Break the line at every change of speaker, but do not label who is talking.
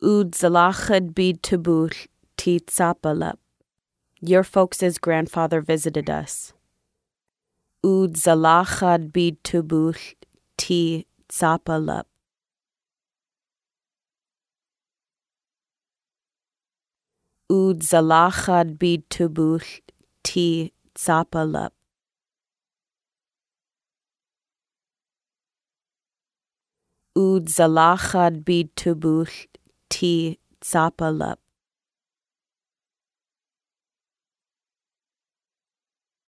Ood zalachad bid tubuch ti tzapalap. Your folks' grandfather visited us. Ood zalachad bid tubuch ti tzapalap. Ood zalachad bid tubuch ti tzapalap. Ood zalachad bid tubuch ti tzapalap.